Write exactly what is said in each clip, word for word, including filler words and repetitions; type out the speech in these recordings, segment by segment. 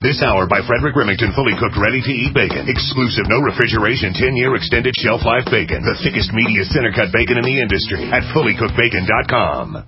This hour by Frederick Remington, fully cooked, ready-to-eat bacon. Exclusive, no refrigeration, ten-year extended shelf life bacon. The thickest, meatiest, center-cut bacon in the industry at fully cooked bacon dot com.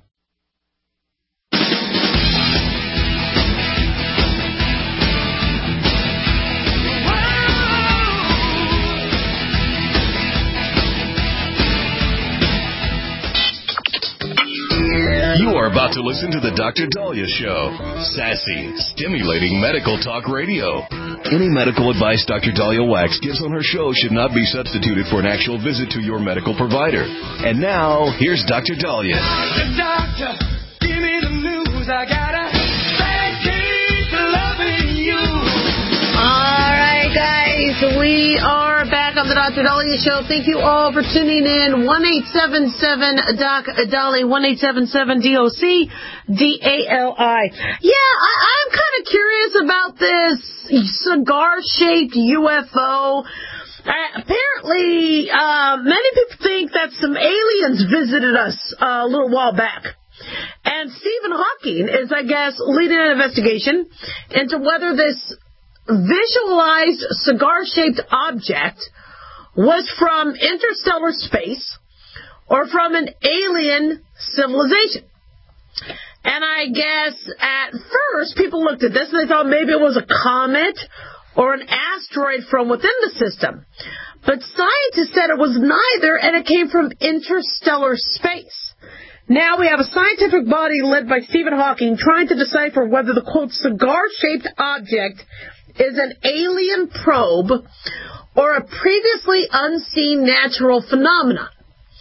You are about to listen to the Doctor Dahlia Show. Sassy, stimulating medical talk radio. Any medical advice Doctor Dahlia Wax gives on her show should not be substituted for an actual visit to your medical provider. And now, here's Doctor Dahlia. The doctor, give me the news. I got a bad case of loving you. All right, guys, we are back on the Doctor Dahlia Show. Thank you all for tuning in. one eight seven seven Doc Dahlia, one eight seven seven D O C D A L I. Yeah, I, I'm kind of curious about this cigar-shaped U F O. Uh, apparently, uh, many people think that some aliens visited us uh, a little while back. And Stephen Hawking is, I guess, leading an investigation into whether this visualized cigar-shaped object was from interstellar space or from an alien civilization. And I guess at first people looked at this and they thought maybe it was a comet or an asteroid from within the system. But scientists said it was neither, and it came from interstellar space. Now we have a scientific body led by Stephen Hawking trying to decipher whether the, quote, cigar-shaped object is an alien probe or a previously unseen natural phenomenon.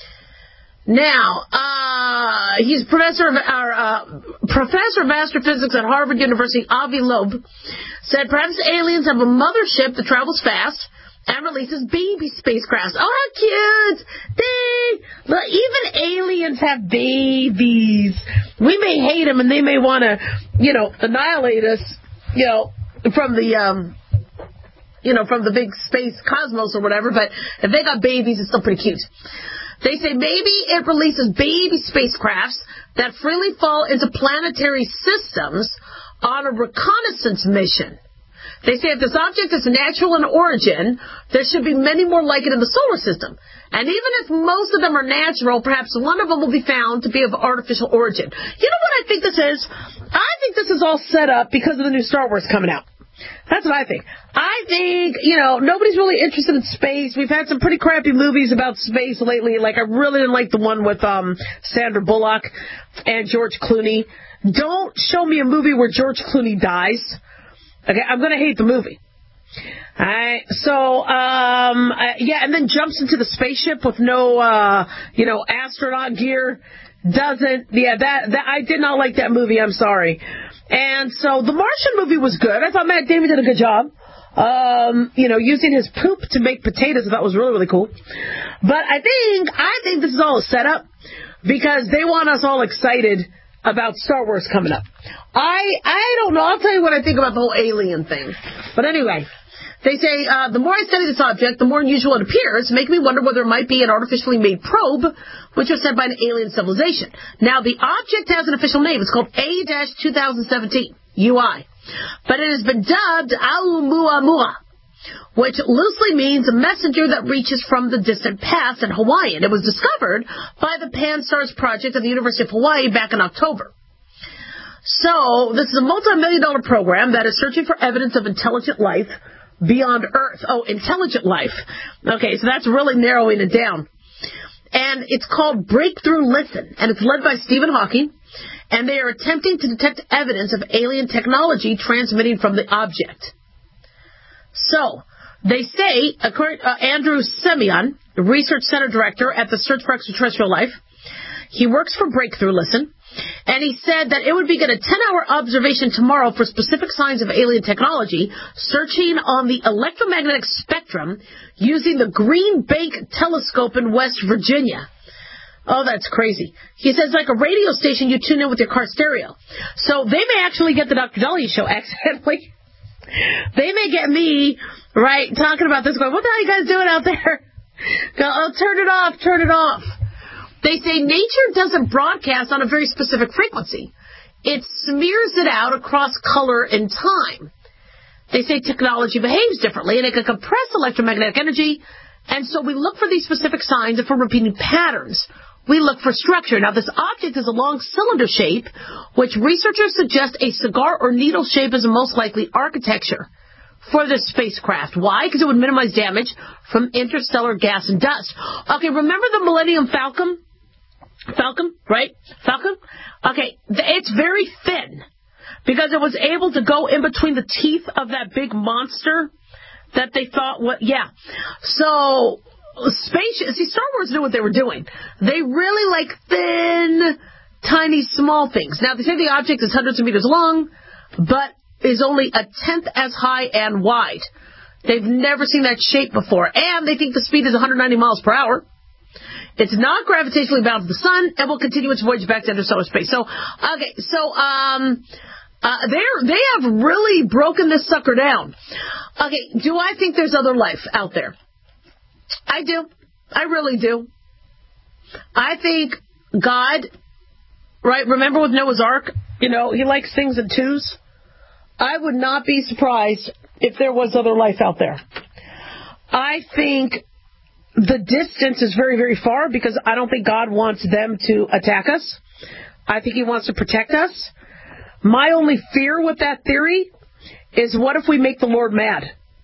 Now, uh, he's professor of, our, uh, professor of astrophysics at Harvard University, Avi Loeb, said perhaps aliens have a mothership that travels fast and releases baby spacecrafts. Oh, how cute! They, look, even aliens have babies. We may hate them and they may want to, you know, annihilate us, you know, from the, um, you know, from the big space cosmos or whatever, but if they got babies, it's still pretty cute. They say maybe it releases baby spacecrafts that freely fall into planetary systems on a reconnaissance mission. They say if this object is natural in origin, there should be many more like it in the solar system. And even if most of them are natural, perhaps one of them will be found to be of artificial origin. You know what I think this is? I think this is all set up because of the new Star Wars coming out. That's what I think. I think, you know, nobody's really interested in space. We've had some pretty crappy movies about space lately. Like, I really didn't like the one with um, Sandra Bullock and George Clooney. Don't show me a movie where George Clooney dies. Okay, I'm going to hate the movie. All right, so, um, uh, yeah, and then jumps into the spaceship with no, uh, you know, astronaut gear. Doesn't, yeah, that, that, I did not like that movie, I'm sorry. And so the Martian movie was good. I thought Matt Damon did a good job. Um, you know, using his poop to make potatoes, I thought was really, really cool. But I think, I think this is all a setup because they want us all excited about Star Wars coming up. I, I don't know. I'll tell you what I think about the whole alien thing. But anyway, they say, uh, the more I study this object, the more unusual it appears, making me wonder whether it might be an artificially made probe, which was sent by an alien civilization. Now, the object has an official name. It's called A twenty seventeen, U I. But it has been dubbed Oumuamua, which loosely means a messenger that reaches from the distant past in Hawaiian. It was discovered by the Pan-STARRS project at the University of Hawaii back in October. So, this is a multi-million dollar program that is searching for evidence of intelligent life beyond Earth. Oh, intelligent life. Okay, so that's really narrowing it down. And it's called Breakthrough Listen, and it's led by Stephen Hawking, and they are attempting to detect evidence of alien technology transmitting from the object. So, they say, according to uh, Andrew Semyon, the Research Center Director at the Search for Extraterrestrial Life, he works for Breakthrough Listen, and he said that it would begin a ten-hour observation tomorrow for specific signs of alien technology, searching on the electromagnetic spectrum using the Green Bank Telescope in West Virginia. Oh, that's crazy. He says like a radio station you tune in with your car stereo. So they may actually get the Doctor Dahlia Show accidentally. They may get me, right, talking about this, going, what the hell are you guys doing out there? Go, oh, turn it off, turn it off. They say nature doesn't broadcast on a very specific frequency. It smears it out across color and time. They say technology behaves differently, and it can compress electromagnetic energy. And so we look for these specific signs, and for repeating patterns, we look for structure. Now, this object is a long cylinder shape, which researchers suggest a cigar or needle shape is the most likely architecture for this spacecraft. Why? Because it would minimize damage from interstellar gas and dust. Okay, remember the Millennium Falcon? Falcon, right? Falcon? Okay, it's very thin because it was able to go in between the teeth of that big monster that they thought, what, yeah. So, space, see, Star Wars knew what they were doing. They really like thin, tiny, small things. Now, they say the object is hundreds of meters long, but is only a tenth as high and wide. They've never seen that shape before. And they think the speed is one hundred ninety miles per hour. It's not gravitationally bound to the sun and will continue its voyage back to interstellar space. So, okay, so, um... Uh, they're, they have really broken this sucker down. Okay, do I think there's other life out there? I do. I really do. I think God, right, remember with Noah's Ark? You know, he likes things in twos. I would not be surprised if there was other life out there. I think the distance is very, very far because I don't think God wants them to attack us. I think he wants to protect us. My only fear with that theory is what if we make the Lord mad?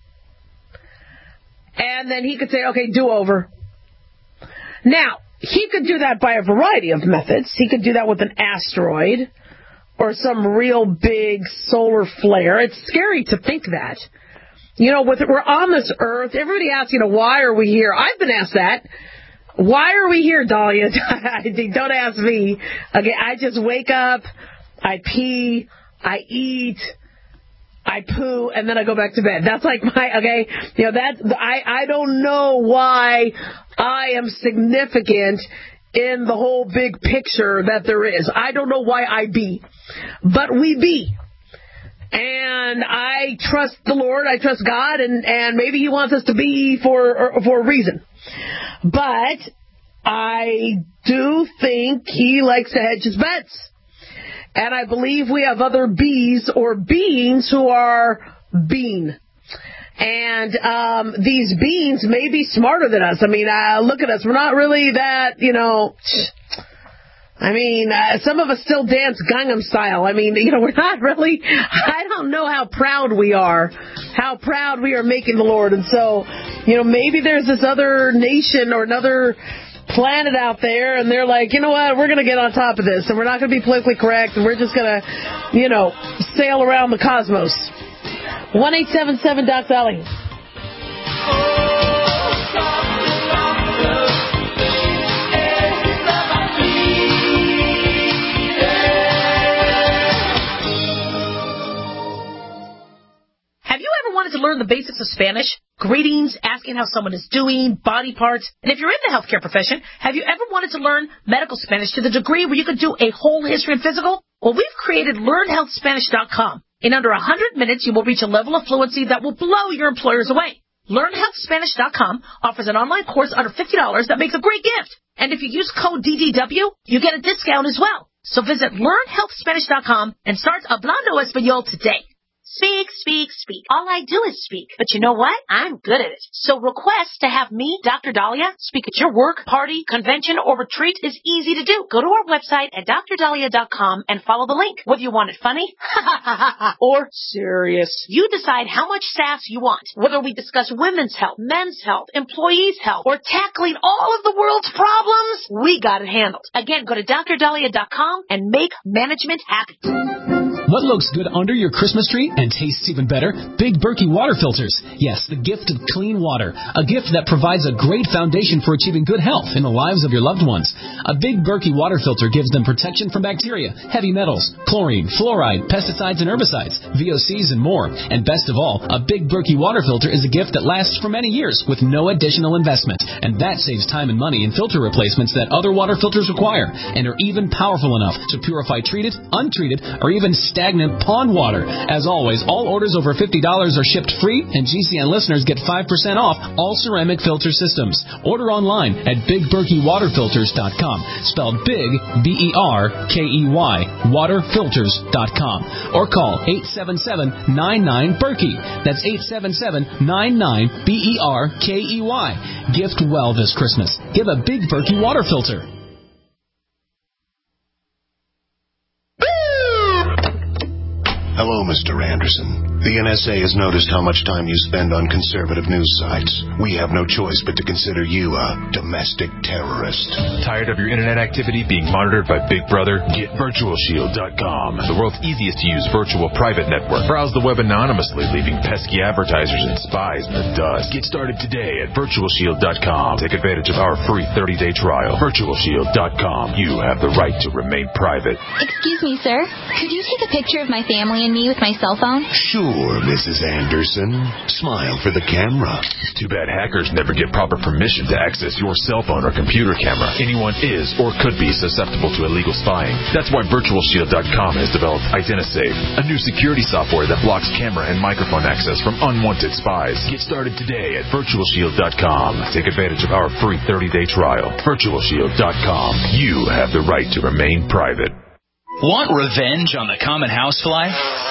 And then he could say, okay, do over. Now, he could do that by a variety of methods. He could do that with an asteroid or some real big solar flare. It's scary to think that. You know, with we're on this earth, everybody asks, you know, why are we here? I've been asked that. Why are we here, Dahlia? Don't ask me. Okay, I just wake up. I pee, I eat, I poo, and then I go back to bed. That's like my, okay, you know, that, I, I don't know why I am significant in the whole big picture that there is. I don't know why I be, but we be. And I trust the Lord, I trust God, and, and maybe he wants us to be for, for a reason. But I do think he likes to hedge his bets. And I believe we have other bees or beings who are being. And um, these beings may be smarter than us. I mean, uh, look at us. We're not really that, you know, I mean, uh, some of us still dance Gangnam Style. I mean, you know, we're not really, I don't know how proud we are, how proud we are making the Lord. And so, you know, maybe there's this other nation or another planet out there, and they're like, you know what, we're going to get on top of this, and we're not going to be politically correct, and we're just going to, you know, sail around the cosmos. one eight seven seven Doc Dolly. Have you ever wanted to learn the basics of Spanish? Greetings, asking how someone is doing, body parts. And if you're in the healthcare profession, have you ever wanted to learn medical Spanish to the degree where you could do a whole history and physical? Well, we've created learn health spanish dot com. In under one hundred minutes, you will reach a level of fluency that will blow your employers away. learn health spanish dot com offers an online course under fifty dollars that makes a great gift. And if you use code D D W, you get a discount as well. So visit learn health spanish dot com and start Hablando Español today. Speak, speak, speak. All I do is speak. But you know what? I'm good at it. So request to have me, Doctor Dahlia, speak at your work, party, convention, or retreat is easy to do. Go to our website at dr dahlia dot com and follow the link. Whether you want it funny or serious, you decide how much sass you want. Whether we discuss women's health, men's health, employees' health, or tackling all of the world's problems, we got it handled. Again, go to dr dahlia dot com and make management happy. What looks good under your Christmas tree and tastes even better? Big Berkey water filters. Yes, the gift of clean water. A gift that provides a great foundation for achieving good health in the lives of your loved ones. A Big Berkey water filter gives them protection from bacteria, heavy metals, chlorine, fluoride, pesticides and herbicides, V O Cs and more. And best of all, a Big Berkey water filter is a gift that lasts for many years with no additional investment. And that saves time and money in filter replacements that other water filters require and are even powerful enough to purify treated, untreated, or even stagnant stagnant pond water. As always, all orders over fifty dollars are shipped free, and G C N listeners get five percent off all ceramic filter systems. Order online at big berkey water filters dot com, spelled big, B E R K E Y, water filters dot com, or call eight seven seven, nine nine, Berkey. That's eight seven seven, nine nine, B E R K E Y. Gift well this Christmas. Give a Big Berkey water filter. Hello, Mister Anderson. The N S A has noticed how much time you spend on conservative news sites. We have no choice but to consider you a domestic terrorist. Tired of your internet activity being monitored by Big Brother? Get virtual shield dot com, the world's easiest to use virtual private network. Browse the web anonymously, leaving pesky advertisers and spies in the dust. Get started today at virtual shield dot com. Take advantage of our free thirty-day trial. virtual shield dot com. You have the right to remain private. Excuse me, sir. Could you take a picture of my family and me with my cell phone? Sure, Missus Anderson. Smile for the camera. Too bad hackers never get proper permission to access your cell phone or computer camera. Anyone is or could be susceptible to illegal spying. That's why virtual shield dot com has developed IdentiSafe, a new security software that blocks camera and microphone access from unwanted spies. Get started today at virtual shield dot com. Take advantage of our free thirty-day trial. virtual shield dot com. You have the right to remain private. Want revenge on the common housefly?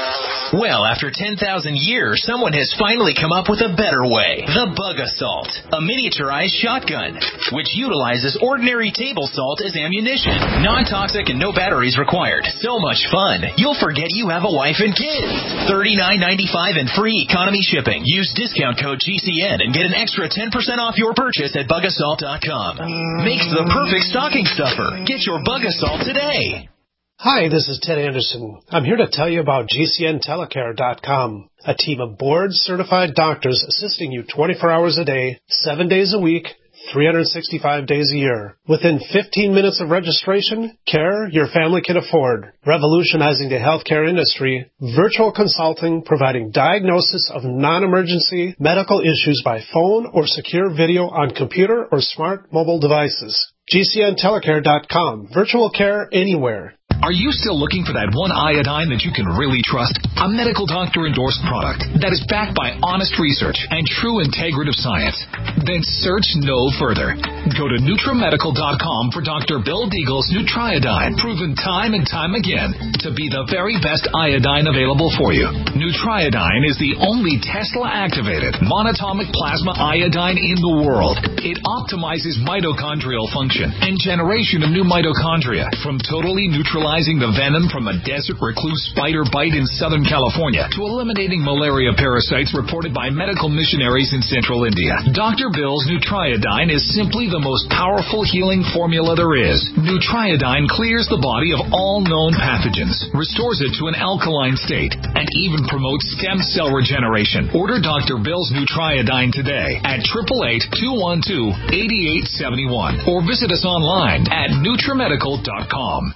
Well, after ten thousand years, someone has finally come up with a better way. The Bug Assault, a miniaturized shotgun, which utilizes ordinary table salt as ammunition. Non-toxic and no batteries required. So much fun, you'll forget you have a wife and kids. thirty-nine ninety-five and free economy shipping. Use discount code G C N and get an extra ten percent off your purchase at bug assault dot com. Makes the perfect stocking stuffer. Get your Bug Assault today. Hi, this is Ted Anderson. I'm here to tell you about G C N telecare dot com, a team of board-certified doctors assisting you twenty-four hours a day, seven days a week, three hundred sixty-five days a year. Within fifteen minutes of registration, care your family can afford. Revolutionizing the healthcare industry, virtual consulting providing diagnosis of non-emergency medical issues by phone or secure video on computer or smart mobile devices. G C N telecare dot com. Virtual care anywhere. Are you still looking for that one iodine that you can really trust? A medical doctor-endorsed product that is backed by honest research and true integrative science? Then search no further. Go to Nutramedical dot com for Doctor Bill Deagle's Nutriodine, proven time and time again to be the very best iodine available for you. Nutriodine is the only Tesla-activated monatomic plasma iodine in the world. It optimizes mitochondrial function and generation of new mitochondria from totally neutralizing the venom from a desert recluse spider bite in Southern California to eliminating malaria parasites reported by medical missionaries in central India. Doctor Bill's Nutriodine is simply the most powerful healing formula there is. Nutriodine clears the body of all known pathogens, restores it to an alkaline state, and even promotes stem cell regeneration. Order Doctor Bill's Nutriodine today at eight eight eight, two one two, eight eight seven one or visit us online at Nutramedical dot com.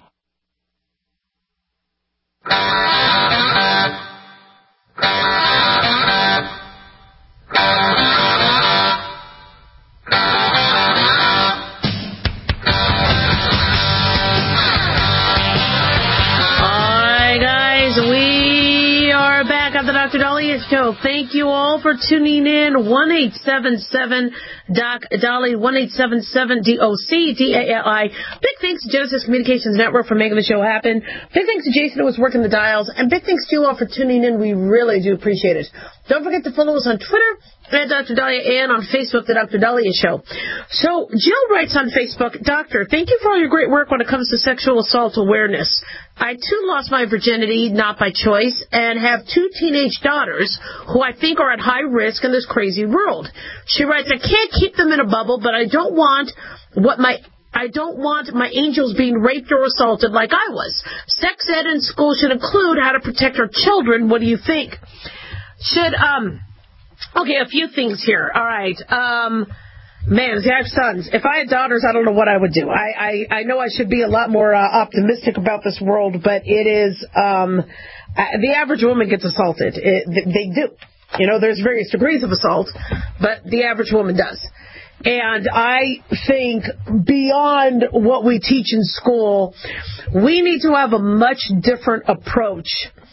The Doctor Dahlia Show. Thank you all for tuning in. one eight seven seven Doc Dolly, one eight seven seven D O C D A L I. Big thanks to Genesis Communications Network for making the show happen. Big thanks to Jason who was working the dials. And big thanks to you all for tuning in. We really do appreciate it. Don't forget to follow us on Twitter at Doctor Dahlia and on Facebook, The Doctor Dahlia Show. So Jill writes on Facebook, Doctor, thank you for all your great work when it comes to sexual assault awareness. I, too, lost my virginity, not by choice, and have two teenage daughters who I think are at high risk in this crazy world. She writes, I can't keep them in a bubble, but I don't want what my... I don't want my angels being raped or assaulted like I was. Sex ed in school should include how to protect our children. What do you think? Should, um... Okay, a few things here. All right. Um... Man, I have sons. If I had daughters, I don't know what I would do. I, I, I know I should be a lot more uh, optimistic about this world, but it is, um, uh, the average woman gets assaulted. It, they do. You know, there's various degrees of assault, but the average woman does. And I think beyond what we teach in school, we need to have a much different approach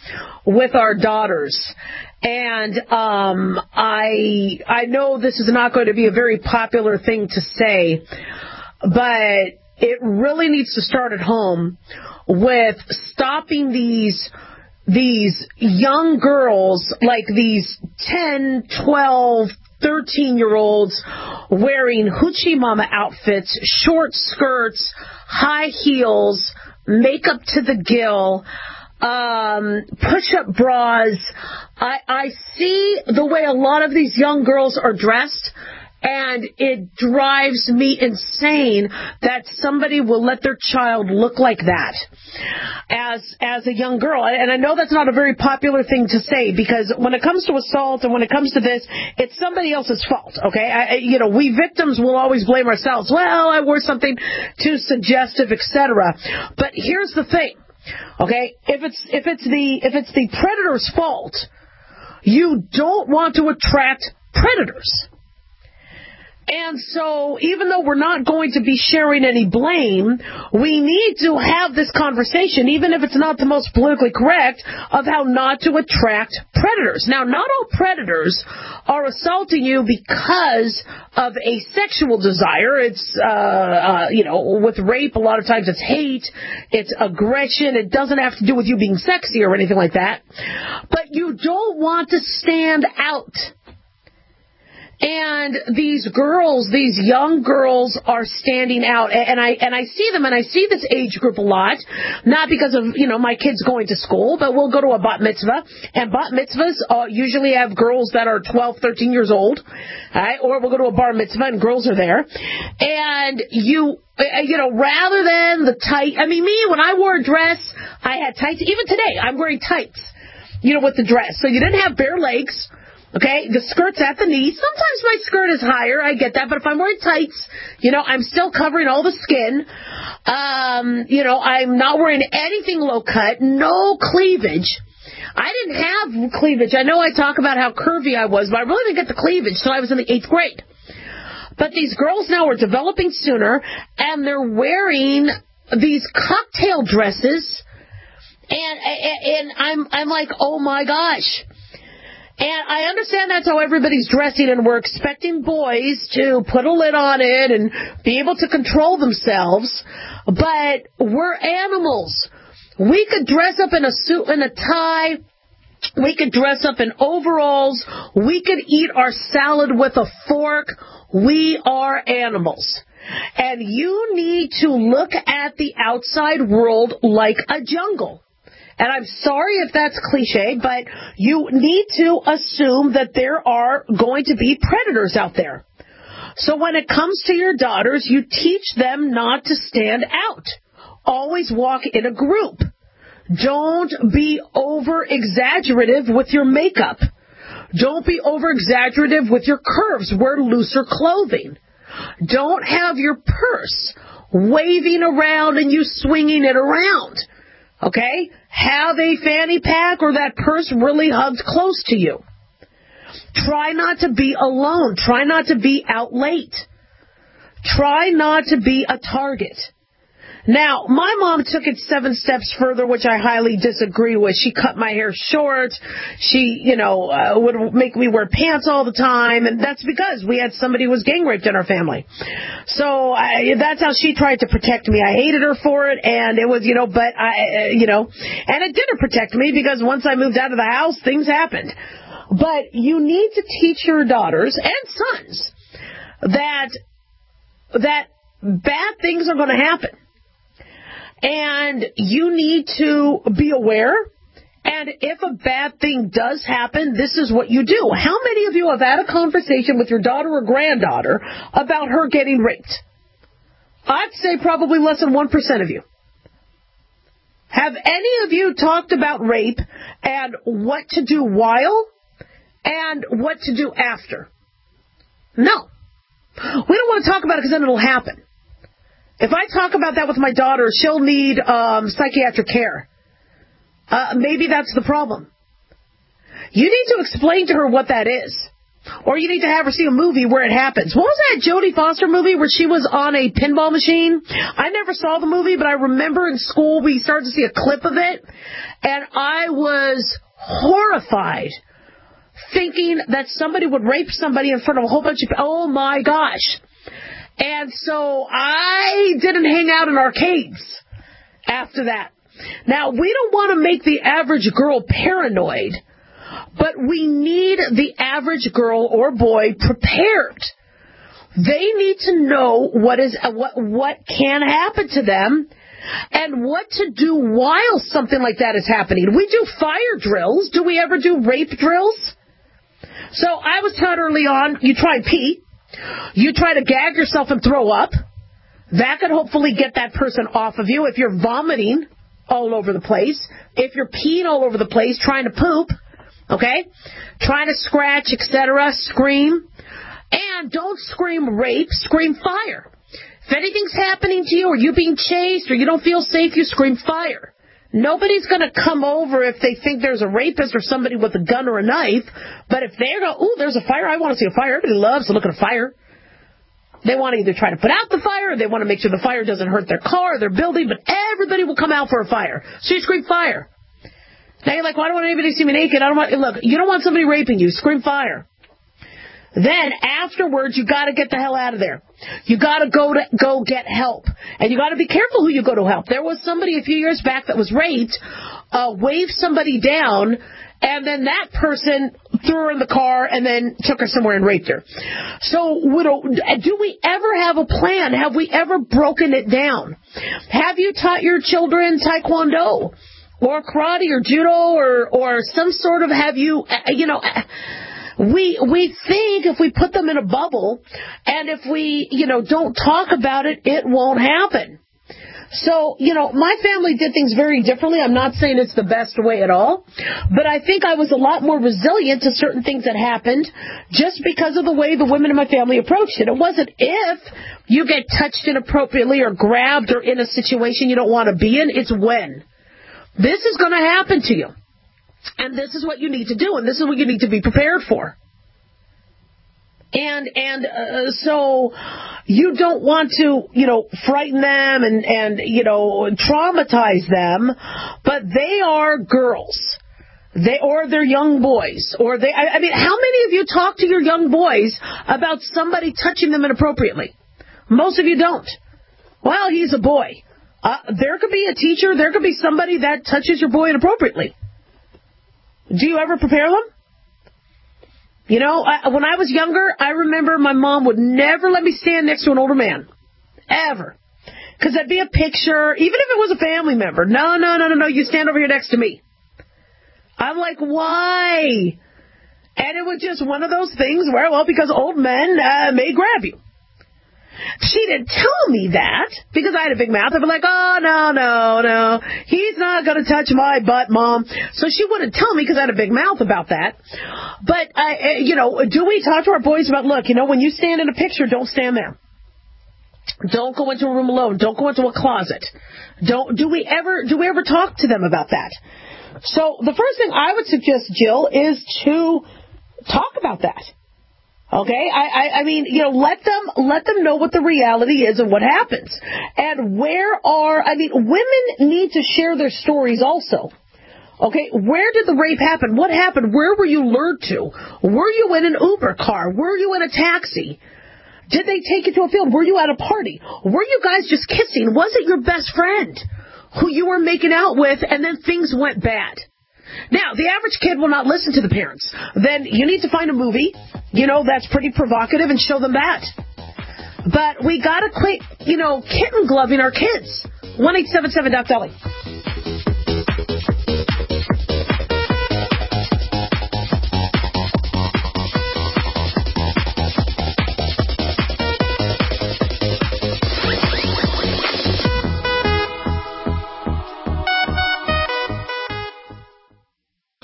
with our daughters. And um, I I know this is not going to be a very popular thing to say, but it really needs to start at home with stopping these these young girls, like these ten, twelve, thirteen-year-olds wearing hoochie mama outfits, short skirts, high heels, makeup to the gill, um, push-up bras. I, I see the way a lot of these young girls are dressed, and it drives me insane that somebody will let their child look like that as as a young girl. And I know that's not a very popular thing to say, because when it comes to assault and when it comes to this, it's somebody else's fault, okay? I, you know, we victims will always blame ourselves. Well, I wore something too suggestive, et cetera. But here's the thing, okay? If it's if it's the if it's the predator's fault, you don't want to attract predators. And so, even though we're not going to be sharing any blame, we need to have this conversation, even if it's not the most politically correct, of how not to attract predators. Now, not all predators are assaulting you because of a sexual desire. It's, uh, uh, you know, with rape, a lot of times it's hate, it's aggression. It doesn't have to do with you being sexy or anything like that. But you don't want to stand out. And these girls, these young girls are standing out, and I and I see them, and I see this age group a lot, not because of, you know, my kids going to school, but we'll go to a bat mitzvah, and bat mitzvahs uh, usually have girls that are twelve, thirteen years old, right? Or we'll go to a bar mitzvah, and girls are there, and you... You know, rather than the tight, I mean, me, when I wore a dress, I had tights. Even today, I'm wearing tights, you know, with the dress. So you didn't have bare legs. Okay, the skirt's at the knee. Sometimes my skirt is higher, I get that, but if I'm wearing tights, you know, I'm still covering all the skin. Um, you know, I'm not wearing anything low cut, no cleavage. I didn't have cleavage. I know I talk about how curvy I was, but I really didn't get the cleavage until I was in the eighth grade. But these girls now are developing sooner, and they're wearing these cocktail dresses, and and I'm I'm like, oh my gosh. And I understand that's how everybody's dressing, and we're expecting boys to put a lid on it and be able to control themselves, but we're animals. We could dress up in a suit and a tie. We could dress up in overalls. We could eat our salad with a fork. We are animals. And you need to look at the outside world like a jungle. And I'm sorry if that's cliche, but you need to assume that there are going to be predators out there. So when it comes to your daughters, you teach them not to stand out. Always walk in a group. Don't be over-exaggerative with your makeup. Don't be over-exaggerative with your curves. Wear looser clothing. Don't have your purse waving around and you swinging it around. Okay? Have a fanny pack or that purse really hugged close to you. Try not to be alone. Try not to be out late. Try not to be a target. Now, my mom took it seven steps further, which I highly disagree with. She cut my hair short. She, you know, uh, would make me wear pants all the time, and that's because we had somebody who was gang raped in our family. So I, that's how she tried to protect me. I hated her for it, and it was, you know, but I, uh, you know, and it didn't protect me because once I moved out of the house, things happened. But you need to teach your daughters and sons that that bad things are going to happen. And you need to be aware, and if a bad thing does happen, this is what you do. How many of you have had a conversation with your daughter or granddaughter about her getting raped? I'd say probably less than one percent of you. Have any of you talked about rape and what to do while and what to do after? No. We don't want to talk about it because then it'll happen. If I talk about that with my daughter, she'll need um, psychiatric care. Uh, maybe that's the problem. You need to explain to her what that is. Or you need to have her see a movie where it happens. What was that Jodie Foster movie where she was on a pinball machine? I never saw the movie, but I remember in school we started to see a clip of it, and I was horrified, thinking that somebody would rape somebody in front of a whole bunch of... Oh, my gosh. And so I didn't hang out in arcades after that. Now, we don't want to make the average girl paranoid, but we need the average girl or boy prepared. They need to know what is what what can happen to them and what to do while something like that is happening. We do fire drills. Do we ever do rape drills? So I was taught early on, you try and pee. You try to gag yourself and throw up. That could hopefully get that person off of you. If you're vomiting all over the place, if you're peeing all over the place, trying to poop, okay, trying to scratch, et cetera, scream. And don't scream rape, scream fire. If anything's happening to you or you're being chased or you don't feel safe, you scream fire. Nobody's going to come over if they think there's a rapist or somebody with a gun or a knife. But if they go, ooh, there's a fire, I want to see a fire. Everybody loves to look at a fire. They want to either try to put out the fire or they want to make sure the fire doesn't hurt their car or their building. But everybody will come out for a fire. So you scream fire. Now you're like, well, I don't want anybody to see me naked. I don't want, look, you don't want somebody raping you. Scream fire. Then afterwards, you got to get the hell out of there. You got to go to go get help, and you got to be careful who you go to help. There was somebody a few years back that was raped, uh, waved somebody down, and then that person threw her in the car and then took her somewhere and raped her. So, do we ever have a plan? Have we ever broken it down? Have you taught your children Taekwondo or karate or judo or or some sort of? Have you you know? We we think if we put them in a bubble and if we, you know, don't talk about it, it won't happen. So, you know, my family did things very differently. I'm not saying it's the best way at all, but I think I was a lot more resilient to certain things that happened just because of the way the women in my family approached it. It wasn't if you get touched inappropriately or grabbed or in a situation you don't want to be in, it's when. This is going to happen to you. And this is what you need to do, and this is what you need to be prepared for. And and uh, so you don't want to, you know, frighten them and, and, you know, traumatize them, but they are girls. They or they're young boys. Or they. I, I mean, how many of you talk to your young boys about somebody touching them inappropriately? Most of you don't. Well, he's a boy. Uh, there could be a teacher, there could be somebody that touches your boy inappropriately. Do you ever prepare them? You know, I, when I was younger, I remember my mom would never let me stand next to an older man. Ever. Because that'd be a picture, even if it was a family member. No, no, no, no, no, you stand over here next to me. I'm like, why? And it was just one of those things where, well, because old men uh, may grab you. She didn't tell me that because I had a big mouth. I'd be like, oh, no, no, no. He's not going to touch my butt, Mom. So she wouldn't tell me because I had a big mouth about that. But, uh, you know, do we talk to our boys about, look, you know, when you stand in a picture, don't stand there. Don't go into a room alone. Don't go into a closet. Don't. Do we ever, do we ever talk to them about that? So the first thing I would suggest, Jill, is to talk about that. Okay, I, I, I mean, you know, let them let them know what the reality is and what happens. And where are, I mean, women need to share their stories also. Okay, where did the rape happen? What happened? Where were you lured to? Were you in an Uber car? Were you in a taxi? Did they take you to a field? Were you at a party? Were you guys just kissing? Was it your best friend who you were making out with and then things went bad? Now, the average kid will not listen to the parents. Then you need to find a movie, you know, that's pretty provocative and show them that. But we got to quit, you know, kitten gloving our kids. one eight seven seven Doc Dolly.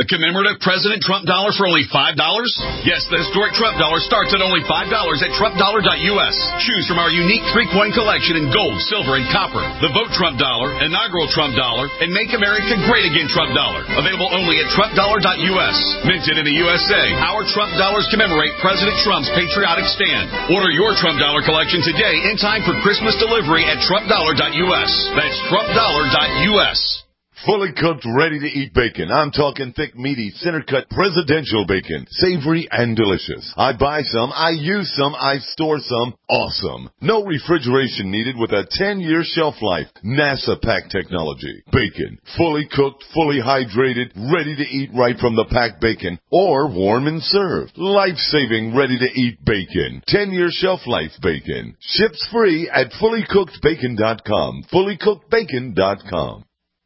commemorative President Trump dollar for only five dollars? Yes, the historic Trump dollar starts at only five dollars at Trump dollar dot U S. Choose from our unique three-coin collection in gold, silver, and copper. The Vote Trump dollar, inaugural Trump dollar, and Make America Great Again Trump dollar. Available only at Trump dollar dot U S. Minted in the U S A, our Trump dollars commemorate President Trump's patriotic stand. Order your Trump dollar collection today in time for Christmas delivery at Trump dollar dot U S. That's Trump dollar dot U S. Fully cooked, ready-to-eat bacon. I'm talking thick, meaty, center-cut presidential bacon. Savory and delicious. I buy some, I use some, I store some. Awesome. No refrigeration needed with a ten-year shelf life. NASA pack technology. Bacon. Fully cooked, fully hydrated, ready to eat right from the packed bacon. Or warm and served. Life-saving, ready-to-eat bacon. ten-year shelf life bacon. Ships free at fully cooked bacon dot com. fully cooked bacon dot com.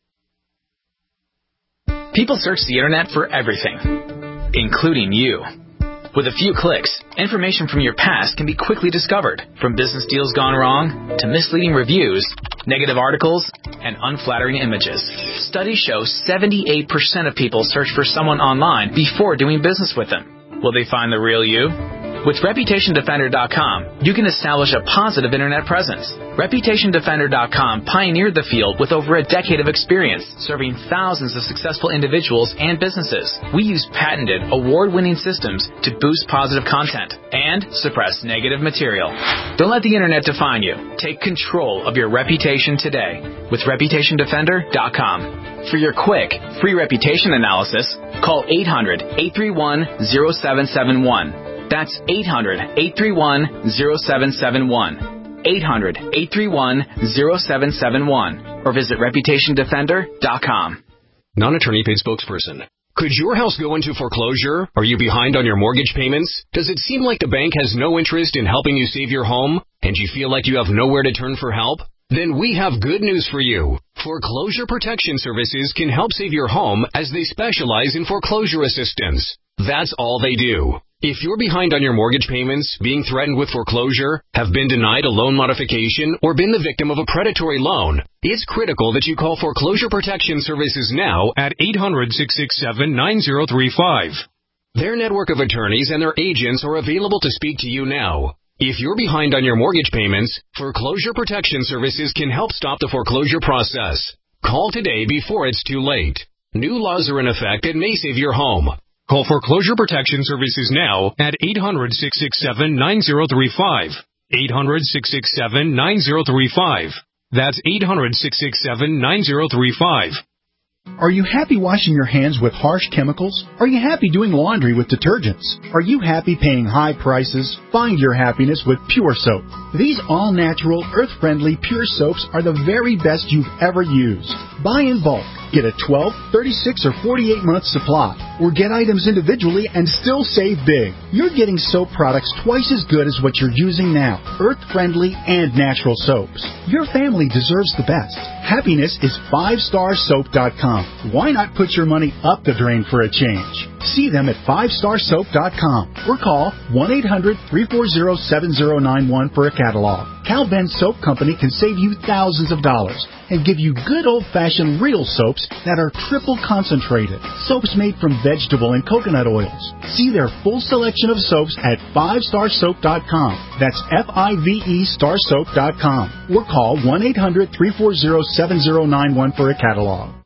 People search the internet for everything, including you. With a few clicks, information from your past can be quickly discovered, from business deals gone wrong to misleading reviews, negative articles, and unflattering images. Studies show seventy-eight percent of people search for someone online before doing business with them. Will they find the real you? With Reputation Defender dot com, you can establish a positive internet presence. Reputation Defender dot com pioneered the field with over a decade of experience, serving thousands of successful individuals and businesses. We use patented, award-winning systems to boost positive content and suppress negative material. Don't let the internet define you. Take control of your reputation today with Reputation Defender dot com. For your quick, free reputation analysis, call eight hundred, eight three one, zero seven seven one. That's eight hundred, eight three one, zero seven seven one. eight hundred, eight three one, zero seven seven one. Or visit Reputation Defender dot com. Non-attorney paid spokesperson. Could your house go into foreclosure? Are you behind on your mortgage payments? Does it seem like the bank has no interest in helping you save your home? And you feel like you have nowhere to turn for help? Then we have good news for you. Foreclosure Protection Services can help save your home as they specialize in foreclosure assistance. That's all they do. If you're behind on your mortgage payments, being threatened with foreclosure, have been denied a loan modification, or been the victim of a predatory loan, it's critical that you call Foreclosure Protection Services now at eight hundred, six six seven, nine zero three five. Their network of attorneys and their agents are available to speak to you now. If you're behind on your mortgage payments, Foreclosure Protection Services can help stop the foreclosure process. Call today before it's too late. New laws are in effect that may save your home. Call Foreclosure Protection Services now at eight hundred, six six seven, nine zero three five. eight hundred, six six seven, nine zero three five. That's eight hundred, six six seven, nine zero three five. Are you happy washing your hands with harsh chemicals? Are you happy doing laundry with detergents? Are you happy paying high prices? Find your happiness with Pure Soap. These all-natural, earth-friendly Pure Soaps are the very best you've ever used. Buy in bulk. Get a twelve, thirty-six, or forty-eight month supply, or get items individually and still save big. You're getting soap products twice as good as what you're using now, earth-friendly and natural soaps. Your family deserves the best. Happiness is five star soap dot com. Why not put your money up the drain for a change? See them at five star soap dot com or call one eight hundred, three four zero, seven zero nine one for a catalog. Cal Ben Soap Company can save you thousands of dollars and give you good old-fashioned real soaps that are triple concentrated. Soaps made from vegetable and coconut oils. See their full selection of soaps at five star soap dot com. That's F I V E star soap dot com. Or call one eight hundred, three four zero, seven zero nine one for a catalog.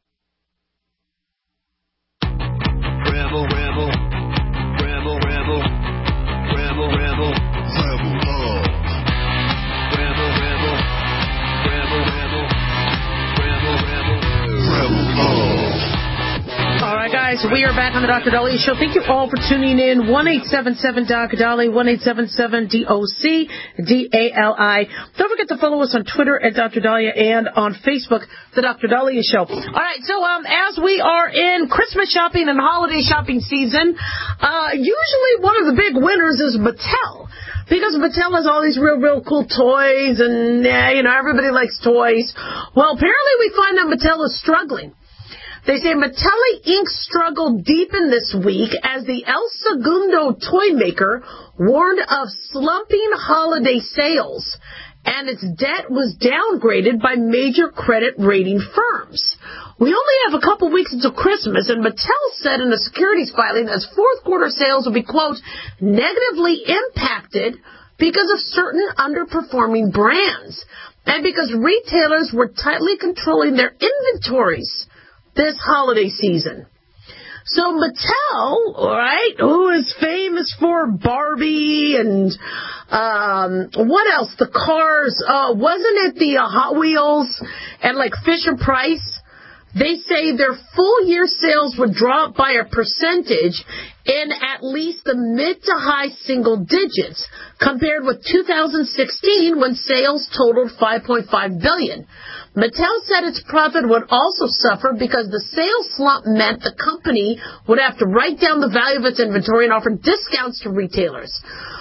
Rebel, rebel, rebel, rebel, rebel, rebel, rebel love. Rebel, rebel, rebel, rebel, rebel, rebel, rebel love. All right, guys, we are back on the Doctor Daliah Show. Thank you all for tuning in. one eight seven seven D O C Dali, one eight seven seven D O C D A L I. Don't forget to follow us on Twitter at Doctor Daliah and on Facebook, The Doctor Daliah Show. All right, so um, as we are in Christmas shopping and holiday shopping season, uh, usually one of the big winners is Mattel. Because Mattel has all these real, real cool toys, and, yeah, you know, everybody likes toys. Well, apparently we find that Mattel is struggling. They say Mattel Incorporated struggled deep in this week as the El Segundo toy maker warned of slumping holiday sales, and its debt was downgraded by major credit rating firms. We only have a couple weeks until Christmas, and Mattel said in a securities filing that fourth quarter sales will be, quote, negatively impacted because of certain underperforming brands and because retailers were tightly controlling their inventories this holiday season. So Mattel, all right, who is famous for Barbie and um, what else? The cars, uh, wasn't it the uh, Hot Wheels and like Fisher-Price? They say their full year sales would drop by a percentage in at least the mid to high single digits compared with two thousand sixteen when sales totaled five point five billion dollars. Mattel said its profit would also suffer because the sales slump meant the company would have to write down the value of its inventory and offer discounts to retailers.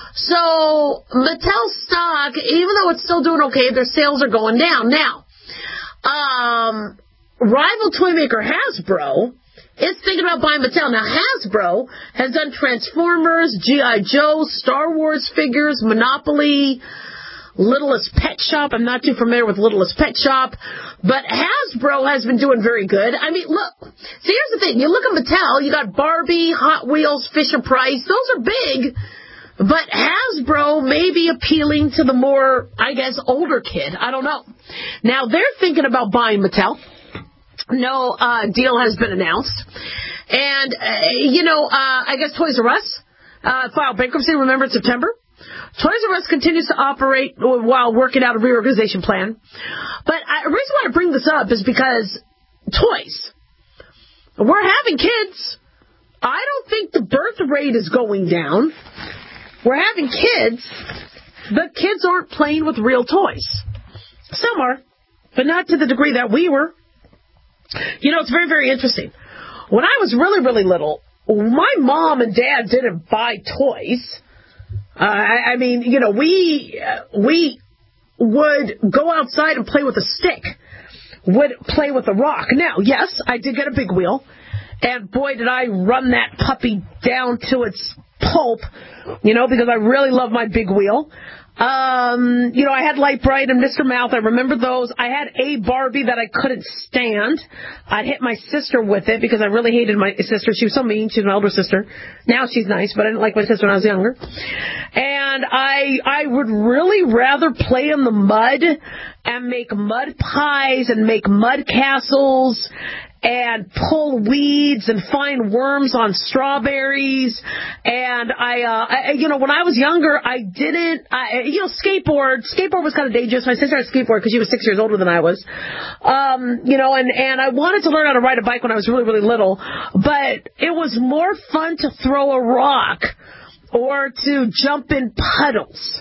So Mattel stock, even though it's still doing okay, their sales are going down. Now, um... rival toy maker Hasbro is thinking about buying Mattel. Now, Hasbro has done Transformers, G I. Joe, Star Wars figures, Monopoly, Littlest Pet Shop. I'm not too familiar with Littlest Pet Shop, but Hasbro has been doing very good. I mean, look, see, here's the thing. You look at Mattel, you got Barbie, Hot Wheels, Fisher-Price. Those are big, but Hasbro may be appealing to the more, I guess, older kid. I don't know. Now, they're thinking about buying Mattel. No uh, deal has been announced. And, uh, you know, uh, I guess Toys R Us uh, filed bankruptcy, remember, in September. Toys R Us continues to operate while working out a reorganization plan. But I, the reason why I bring this up is because toys. We're having kids. I don't think the birth rate is going down. We're having kids. The kids aren't playing with real toys. Some are, but not to the degree that we were. You know, it's very, very interesting. When I was really, really little, my mom and dad didn't buy toys. Uh, I, I mean, you know, we uh, we would go outside and play with a stick, would play with a rock. Now, yes, I did get a big wheel, and boy, did I run that puppy down to its pulp, you know, because I really love my big wheel. Um, you know, I had Light Bright and Mister Mouth. I remember those. I had a Barbie that I couldn't stand. I'd hit my sister with it because I really hated my sister. She was so mean. She's my older sister. Now she's nice, but I didn't like my sister when I was younger. And I, I would really rather play in the mud and make mud pies and make mud castles and pull weeds and find worms on strawberries. And I, uh, I, you know, when I was younger, I didn't, I, you know, skateboard. Skateboard was kind of dangerous. My sister had a skateboard because she was six years older than I was. Um, you know, and, and I wanted to learn how to ride a bike when I was really, really little. But it was more fun to throw a rock or to jump in puddles.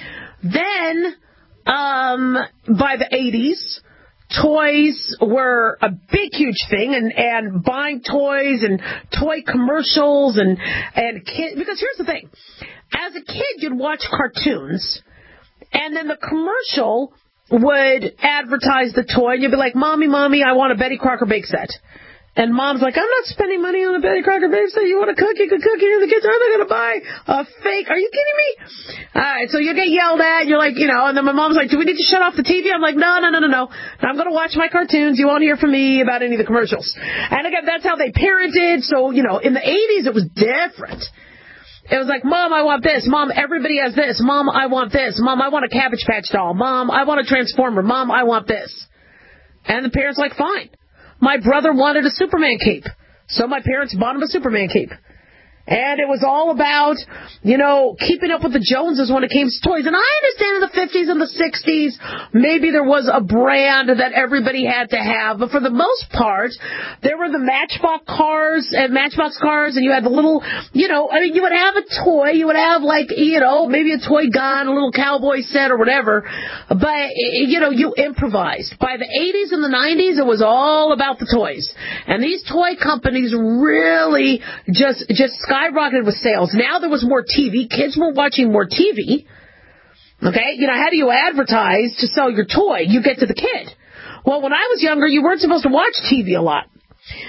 Then, um, by the eighties, toys were a big, huge thing, and, and buying toys and toy commercials and, and kids. Because here's the thing. As a kid, you'd watch cartoons, and then the commercial would advertise the toy, and you'd be like, Mommy, Mommy, I want a Betty Crocker bake set. And Mom's like, I'm not spending money on a Betty Crocker bake set. You want a cookie? You can cook. And the kids are not going to buy a fake. Are you kidding me? All right, so you get yelled at. You're like, you know, and then my mom's like, do we need to shut off the T V? I'm like, no, no, no, no, no. I'm going to watch my cartoons. You won't hear from me about any of the commercials. And again, that's how they parented. So, you know, in the eighties, it was different. It was like, Mom, I want this. Mom, everybody has this. Mom, I want this. Mom, I want a Cabbage Patch doll. Mom, I want a Transformer. Mom, I want this. And the parents like, fine. My brother wanted a Superman cape, so my parents bought him a Superman cape. And it was all about, you know, keeping up with the Joneses when it came to toys. And I understand in the fifties and the sixties, maybe there was a brand that everybody had to have. But for the most part, there were the Matchbox cars and Matchbox cars, and you had the little, you know, I mean, you would have a toy. You would have, like, you know, maybe a toy gun, a little cowboy set or whatever. But, you know, you improvised. By the eighties and the nineties, it was all about the toys. And these toy companies really just, just skyrocketed with sales. Now there was more T V. Kids were watching more T V. Okay? You know, how do you advertise to sell your toy? You get to the kid. Well, when I was younger, you weren't supposed to watch T V a lot.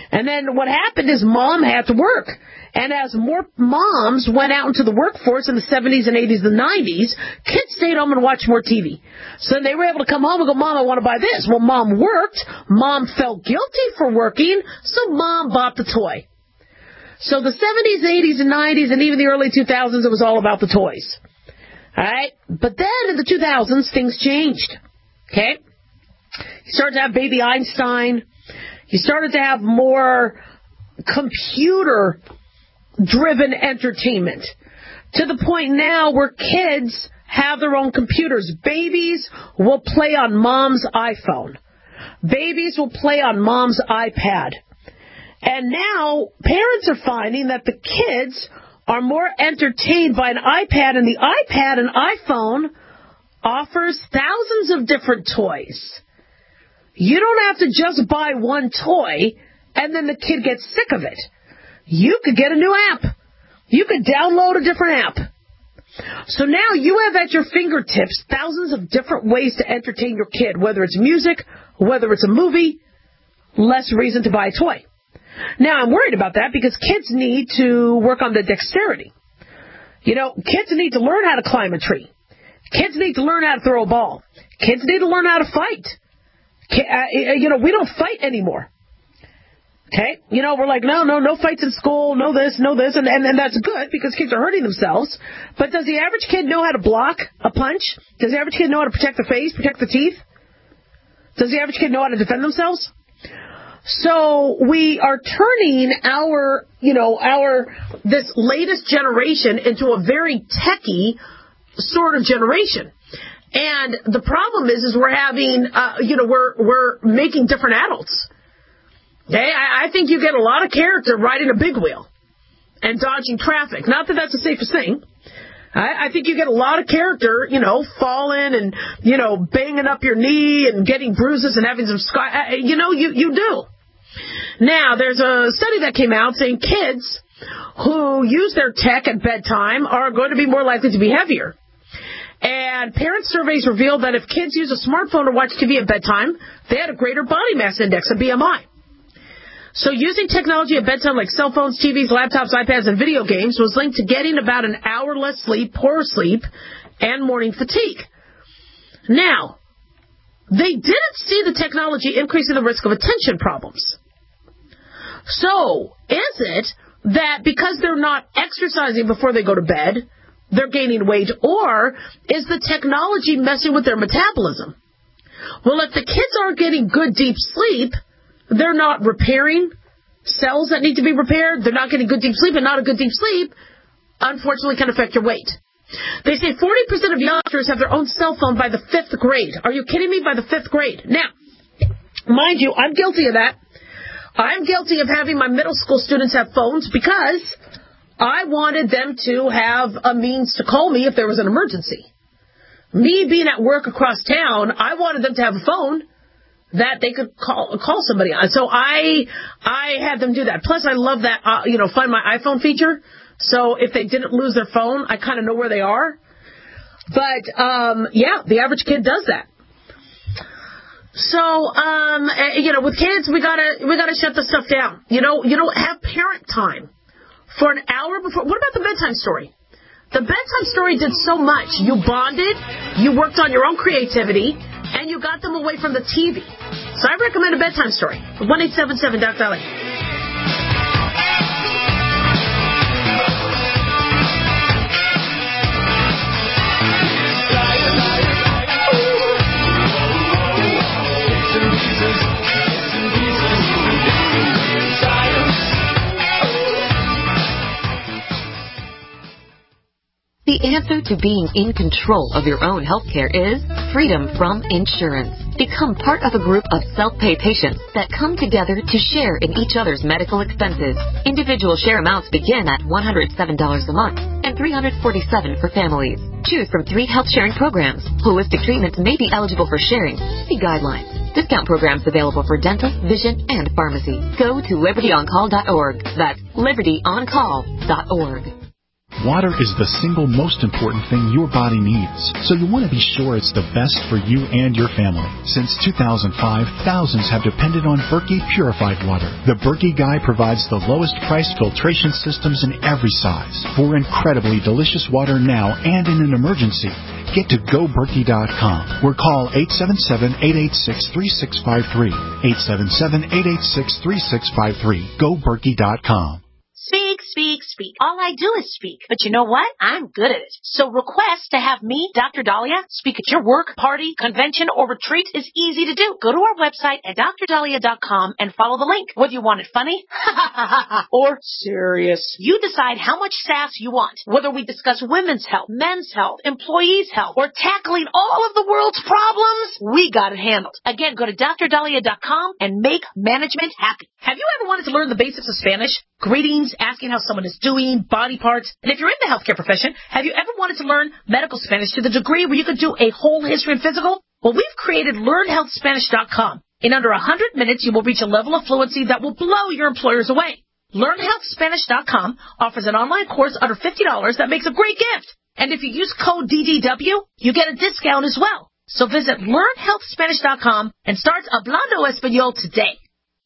And then what happened is mom had to work. And as more moms went out into the workforce in the seventies and eighties and nineties, kids stayed home and watched more T V. So they were able to come home and go, Mom, I want to buy this. Well, Mom worked. Mom felt guilty for working, so Mom bought the toy. So the seventies, eighties, and nineties, and even the early two thousands, it was all about the toys. All right? But then in the two thousands, things changed. Okay? You started to have Baby Einstein. You started to have more computer-driven entertainment, to the point now where kids have their own computers. Babies will play on Mom's iPhone. Babies will play on Mom's iPad. And now parents are finding that the kids are more entertained by an iPad, and the iPad and iPhone offers thousands of different toys. You don't have to just buy one toy and then the kid gets sick of it. You could get a new app. You could download a different app. So now you have at your fingertips thousands of different ways to entertain your kid, whether it's music, whether it's a movie, less reason to buy a toy. Now, I'm worried about that because kids need to work on the dexterity. You know, kids need to learn how to climb a tree. Kids need to learn how to throw a ball. Kids need to learn how to fight. You know, we don't fight anymore. Okay? You know, we're like, no, no, no fights in school, no this, no this, and, and, and that's good because kids are hurting themselves. But does the average kid know how to block a punch? Does the average kid know how to protect the face, protect the teeth? Does the average kid know how to defend themselves? So we are turning our, you know, our, this latest generation into a very techie sort of generation. And the problem is, is we're having, uh, you know, we're, we're making different adults. Okay? I, I think you get a lot of character riding a big wheel and dodging traffic. Not that that's the safest thing. I, I think you get a lot of character, you know, falling and, you know, banging up your knee and getting bruises and having some sky. You know, you, you do. Now, there's a study that came out saying kids who use their tech at bedtime are going to be more likely to be heavier. And parent surveys revealed that if kids use a smartphone to watch T V at bedtime, they had a greater body mass index, a B M I. So using technology at bedtime like cell phones, T Vs, laptops, iPads, and video games was linked to getting about an hour less sleep, poorer sleep, and morning fatigue. Now, they didn't see the technology increasing the risk of attention problems. So, is it that because they're not exercising before they go to bed, they're gaining weight, or is the technology messing with their metabolism? Well, if the kids aren't getting good deep sleep, they're not repairing cells that need to be repaired, they're not getting good deep sleep, and not a good deep sleep, unfortunately, can affect your weight. They say forty percent of youngsters have their own cell phone by the fifth grade. Are you kidding me? By the fifth grade. Now, mind you, I'm guilty of that. I'm guilty of having my middle school students have phones because I wanted them to have a means to call me if there was an emergency. Me being at work across town, I wanted them to have a phone that they could call call somebody on. So I I had them do that. Plus, I love that, uh, you know, Find My iPhone feature. So if they didn't lose their phone, I kind of know where they are. But, um, yeah, the average kid does that. So, um, you know, with kids, we gotta we gotta shut this stuff down. You know, you don't have parent time for an hour before. What about the bedtime story? The bedtime story did so much. You bonded, you worked on your own creativity, and you got them away from the T V. So I recommend a bedtime story. one eight seven seven Doc Dolly. The answer to being in control of your own healthcare is freedom from insurance. Become part of a group of self-pay patients that come together to share in each other's medical expenses. Individual share amounts begin at one hundred seven dollars a month and three hundred forty-seven dollars for families. Choose from three health sharing programs. Holistic treatments may be eligible for sharing. See guidelines. Discount programs available for dental, vision, and pharmacy. Go to liberty on call dot org. That's liberty on call dot org. Water is the single most important thing your body needs, so you want to be sure it's the best for you and your family. Since two thousand five, thousands have depended on Berkey purified water. The Berkey Guy provides the lowest priced filtration systems in every size for incredibly delicious water now and in an emergency. Get to go berkey dot com or call eight seven seven, eight eight six, three six five three. eight seven seven, eight eight six, three six five three. go berkey dot com. Speak, speak, speak. All I do is speak. But you know what? I'm good at it. So request to have me, Doctor Dahlia, speak at your work, party, convention, or retreat is easy to do. Go to our website at dr dahlia dot com and follow the link. Whether you want it funny or serious, you decide how much sass you want. Whether we discuss women's health, men's health, employees' health, or tackling all of the world's problems, we got it handled. Again, go to dr dahlia dot com and make management happy. Have you ever wanted to learn the basics of Spanish? Greetings, asking how someone is doing, body parts. And if you're in the healthcare profession, have you ever wanted to learn medical Spanish to the degree where you could do a whole history and physical? Well, we've created learn health spanish dot com. In under one hundred minutes, you will reach a level of fluency that will blow your employers away. learn health spanish dot com offers an online course under fifty dollars that makes a great gift. And if you use code D D W, you get a discount as well. So visit learn health spanish dot com and start Hablando Español today.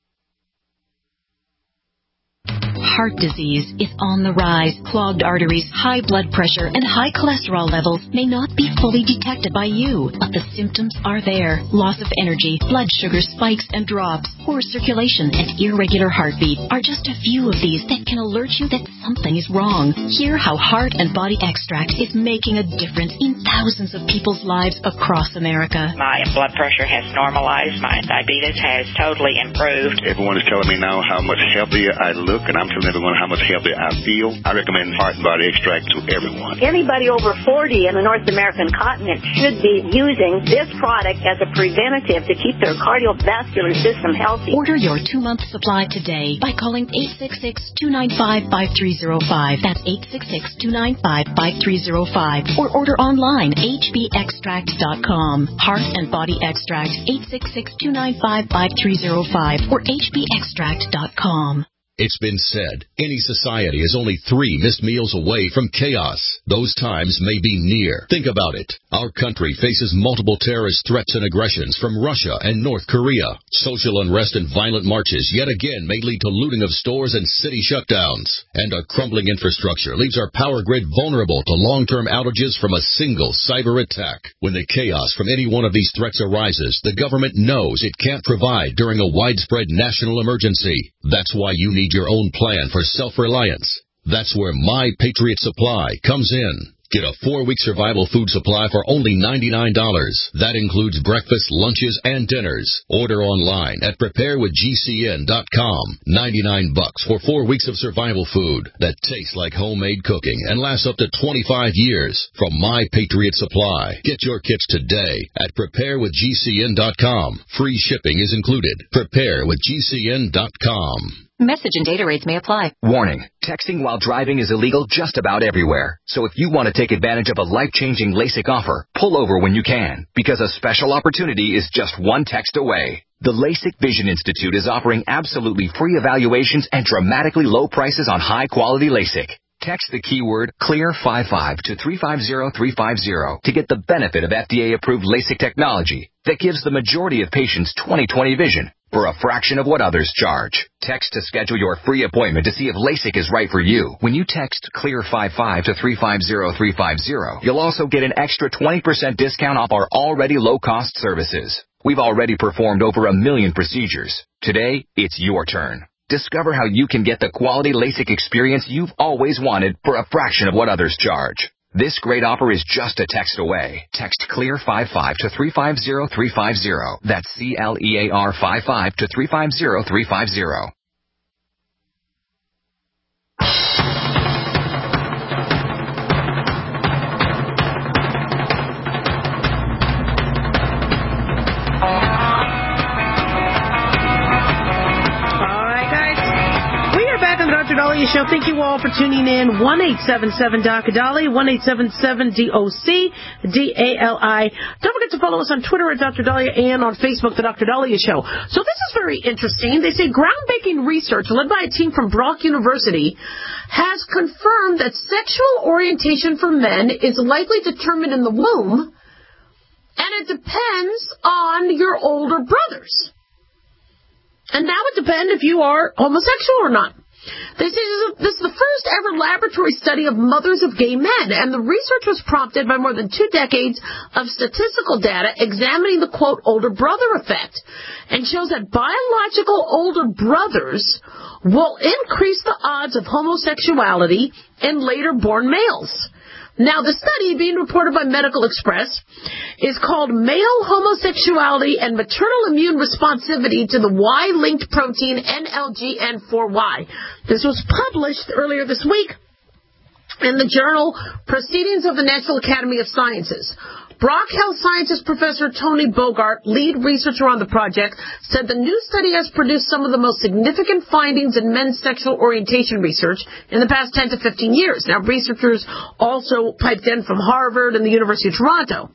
Heart disease is on the rise. Clogged arteries, high blood pressure, and high cholesterol levels may not be fully detected by you, but the symptoms are there. Loss of energy, blood sugar spikes and drops, poor circulation, and irregular heartbeat are just a few of these that can alert you that something is wrong. Hear how Heart and Body Extract is making a difference in thousands of people's lives across America. My blood pressure has normalized. My diabetes has totally improved. Everyone is telling me now how much healthier I look, and I'm telling everyone how much healthier I feel. I recommend Heart and Body Extract to everyone. Anybody over forty in the North American continent should be using this product as a preventative to keep their cardiovascular system healthy. Order your two-month supply today by calling eight six six, two nine five, five three zero five. That's eight six six, two nine five, five three zero five. Or order online, h b extract dot com. Heart and Body Extract, eight six six, two nine five, five three zero five or h b extract dot com. It's been said, any society is only three missed meals away from chaos. Those times may be near. Think about it. Our country faces multiple terrorist threats and aggressions from Russia and North Korea. Social unrest and violent marches yet again may lead to looting of stores and city shutdowns. And a crumbling infrastructure leaves our power grid vulnerable to long-term outages from a single cyber attack. When the chaos from any one of these threats arises, the government knows it can't provide during a widespread national emergency. That's why you need your own plan for self-reliance. That's where My Patriot Supply comes in. Get a four-week survival food supply for only ninety-nine dollars. That includes breakfast, lunches, and dinners. Order online at prepare with G C N dot com. ninety-nine bucks for four weeks of survival food that tastes like homemade cooking and lasts up to twenty-five years from My Patriot Supply. Get your kits today at prepare with G C N dot com. Free shipping is included. prepare with G C N dot com. Message and data rates may apply. Warning, texting while driving is illegal just about everywhere. So if you want to take advantage of a life-changing LASIK offer, pull over when you can, because a special opportunity is just one text away. The LASIK Vision Institute is offering absolutely free evaluations and dramatically low prices on high-quality LASIK. Text the keyword clear fifty-five to three five zero three five zero to get the benefit of F D A-approved LASIK technology that gives the majority of patients twenty twenty vision for a fraction of what others charge. Text to schedule your free appointment to see if LASIK is right for you. When you text clear fifty-five to three five zero three five zero, you'll also get an extra twenty percent discount off our already low-cost services. We've already performed over a million procedures. Today, it's your turn. Discover how you can get the quality LASIK experience you've always wanted for a fraction of what others charge. This great offer is just a text away. Text clear fifty-five to three five zero three five zero. That's C L E A R fifty-five to three five zero three five zero. Doctor Dahlia Show. Thank you all for tuning in. one eight seven seven D O C A D A L I, one eight seven seven D O C D A L I. Don't forget to follow us on Twitter at Doctor Dahlia and on Facebook, The Doctor Dahlia Show. So this is very interesting. They say groundbreaking research led by a team from Brock University has confirmed that sexual orientation for men is likely determined in the womb, and it depends on your older brothers. And that would depend if you are homosexual or not. They say this is the first ever laboratory study of mothers of gay men, and the research was prompted by more than two decades of statistical data examining the, quote, older brother effect, and shows that biological older brothers will increase the odds of homosexuality in later born males. Now, the study being reported by Medical Express is called Male Homosexuality and Maternal Immune Responsivity to the Y-linked protein N L G N four Y. This was published earlier this week in the journal Proceedings of the National Academy of Sciences. Brock Health Sciences professor Tony Bogart, lead researcher on the project, said the new study has produced some of the most significant findings in men's sexual orientation research in the past ten to fifteen years. Now, researchers also piped in from Harvard and the University of Toronto.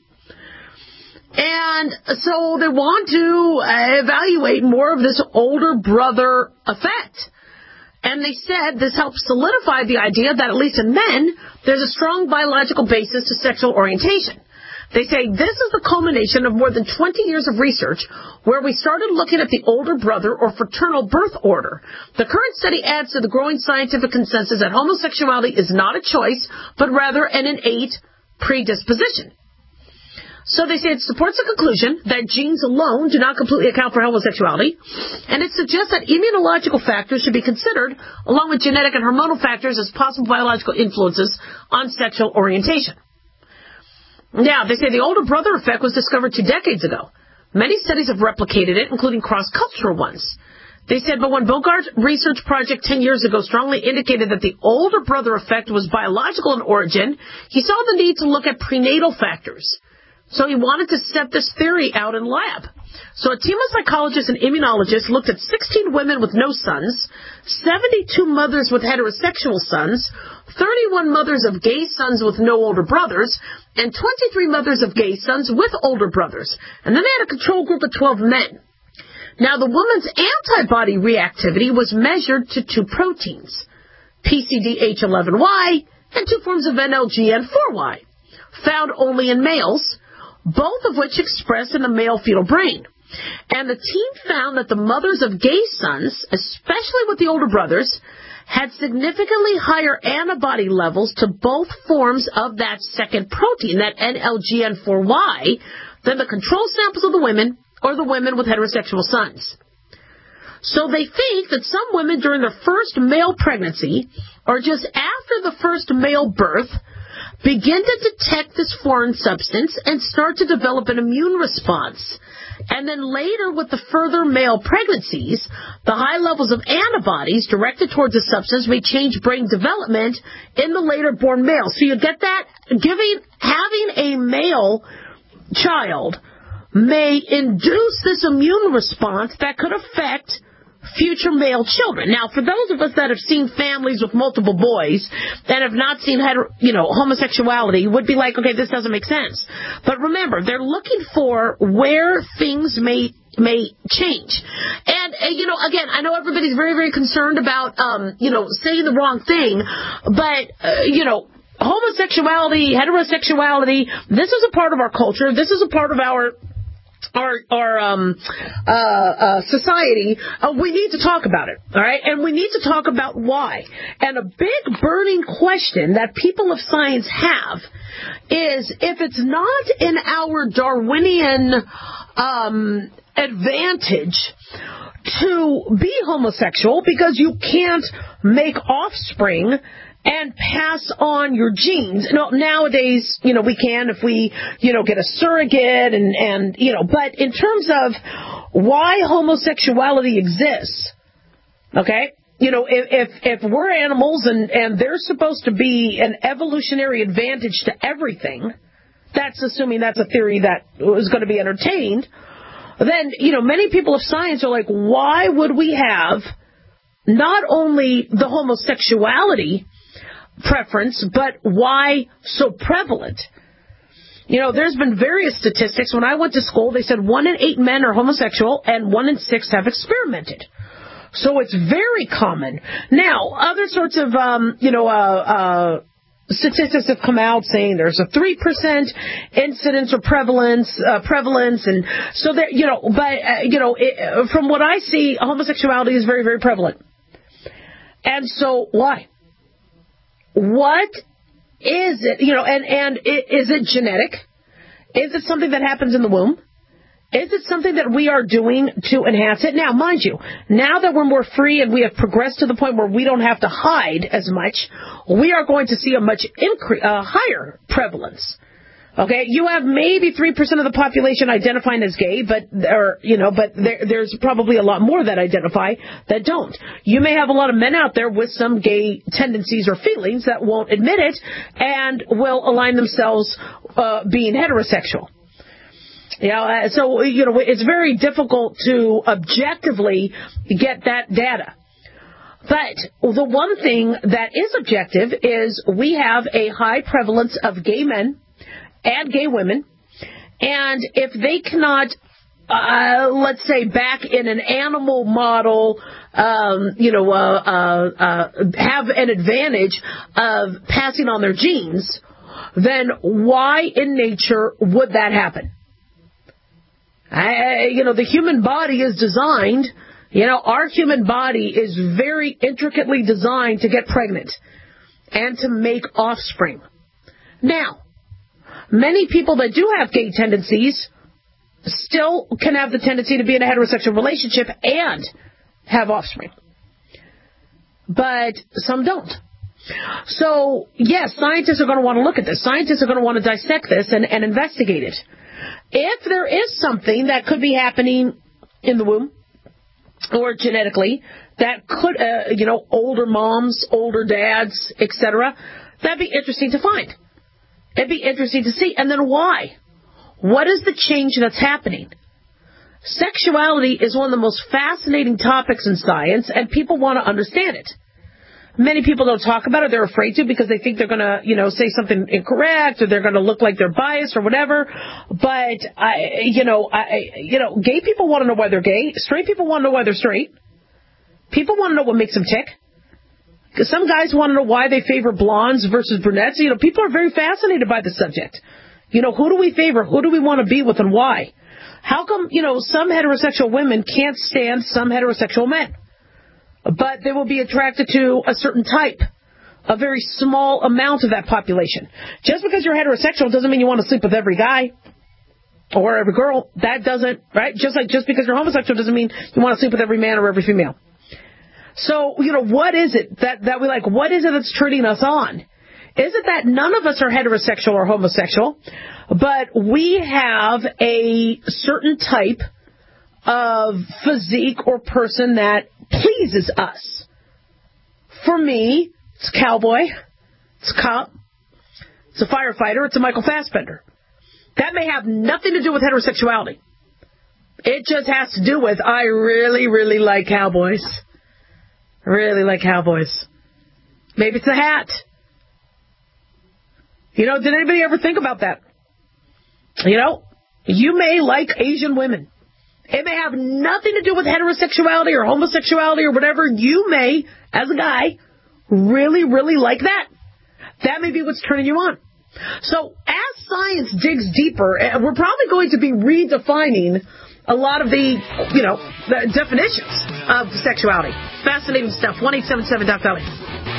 And so they want to evaluate more of this older brother effect. And they said this helps solidify the idea that, at least in men, there's a strong biological basis to sexual orientation. They say this is the culmination of more than twenty years of research where we started looking at the older brother or fraternal birth order. The current study adds to the growing scientific consensus that homosexuality is not a choice, but rather an innate predisposition. So they say it supports the conclusion that genes alone do not completely account for homosexuality, and it suggests that immunological factors should be considered along with genetic and hormonal factors as possible biological influences on sexual orientation. Now, they say the older brother effect was discovered two decades ago. Many studies have replicated it, including cross-cultural ones. They said, but when Bogart's research project ten years ago strongly indicated that the older brother effect was biological in origin, he saw the need to look at prenatal factors. So he wanted to set this theory out in lab. So a team of psychologists and immunologists looked at sixteen women with no sons, seventy-two mothers with heterosexual sons, thirty-one mothers of gay sons with no older brothers, and twenty-three mothers of gay sons with older brothers. And then they had a control group of twelve men. Now, the woman's antibody reactivity was measured to two proteins, P C D H eleven Y and two forms of N L G N four Y, found only in males, both of which express in the male fetal brain. And the team found that the mothers of gay sons, especially with the older brothers, had significantly higher antibody levels to both forms of that second protein, that N L G N four Y, than the control samples of the women or the women with heterosexual sons. So they think that some women during their first male pregnancy, or just after the first male birth, begin to detect this foreign substance and start to develop an immune response. And then later, with the further male pregnancies, the high levels of antibodies directed towards the substance may change brain development in the later born male. So you get that? Giving, having a male child may induce this immune response that could affect future male children. Now, for those of us that have seen families with multiple boys that have not seen hetero, you know, homosexuality, would be like, okay, this doesn't make sense. But remember, they're looking for where things may may change. And, uh, you know, again, I know everybody's very, very concerned about, um, you know, saying the wrong thing, but, uh, you know, homosexuality, heterosexuality, this is a part of our culture. This is a part of our our our um uh, uh society. Uh, we need to talk about it, all right? And we need to talk about why. And a big burning question that people of science have is, if it's not in our Darwinian um advantage to be homosexual because you can't make offspring and pass on your genes. You know, nowadays, you know, we can if we, you know, get a surrogate and, and, you know, but in terms of why homosexuality exists, okay, you know, if, if, if we're animals and, and there's supposed to be an evolutionary advantage to everything, that's assuming that's a theory that is going to be entertained, then, you know, many people of science are like, why would we have not only the homosexuality preference, but why so prevalent. You know, there's been various statistics. When I went to school, they said one in eight men are homosexual and one in six have experimented. So it's very common. Now, other sorts of, um, you know, uh, uh, statistics have come out saying there's a three percent incidence or prevalence, uh, prevalence. And so there, you know, but, uh, you know, it, from what I see, homosexuality is very, very prevalent. And so why? What is it, you know, and, and is it genetic? Is it something that happens in the womb? Is it something that we are doing to enhance it? Now, mind you, now that we're more free and we have progressed to the point where we don't have to hide as much, we are going to see a much incre- uh, higher prevalence. Okay, you have maybe three percent of the population identifying as gay, but or you know, but there, there's probably a lot more that identify that don't. You may have a lot of men out there with some gay tendencies or feelings that won't admit it and will align themselves uh, being heterosexual. You know, uh, so you know, it's very difficult to objectively get that data. But the one thing that is objective is we have a high prevalence of gay men and gay women, and if they cannot, uh, let's say, back in an animal model, um, you know, uh, uh, uh, have an advantage of passing on their genes, then why in nature would that happen? I, you know, the human body is designed, you know, our human body is very intricately designed to get pregnant and to make offspring. Now, many people that do have gay tendencies still can have the tendency to be in a heterosexual relationship and have offspring. But some don't. So, yes, scientists are going to want to look at this. Scientists are going to want to dissect this and, and investigate it. If there is something that could be happening in the womb or genetically that could, uh, you know, older moms, older dads, et cetera, that'd be interesting to find. It'd be interesting to see. And then why? What is the change that's happening? Sexuality is one of the most fascinating topics in science, and people want to understand it. Many people don't talk about it. They're afraid to because they think they're going to, you know, say something incorrect or they're going to look like they're biased or whatever. But, I, you know, I, you know, gay people want to know why they're gay. Straight people want to know why they're straight. People want to know what makes them tick. Because some guys want to know why they favor blondes versus brunettes. You know, people are very fascinated by the subject. You know, who do we favor? Who do we want to be with and why? How come, you know, some heterosexual women can't stand some heterosexual men? But they will be attracted to a certain type, a very small amount of that population. Just because you're heterosexual doesn't mean you want to sleep with every guy or every girl. That doesn't, right? Just like just because you're homosexual doesn't mean you want to sleep with every man or every female. So, you know, what is it that, that we like? What is it that's turning us on? Is it that none of us are heterosexual or homosexual, but we have a certain type of physique or person that pleases us? For me, it's a cowboy, it's a cop, it's a firefighter, it's a Michael Fassbender. That may have nothing to do with heterosexuality. It just has to do with I really, really like cowboys. Really like cowboys. Maybe it's a hat. You know, did anybody ever think about that? You know, you may like Asian women. It may have nothing to do with heterosexuality or homosexuality or whatever. You may, as a guy, really, really like that. That may be what's turning you on. So as science digs deeper, we're probably going to be redefining a lot of the, you know, the definitions of sexuality. Fascinating stuff. one eight seven seven Doc Valley.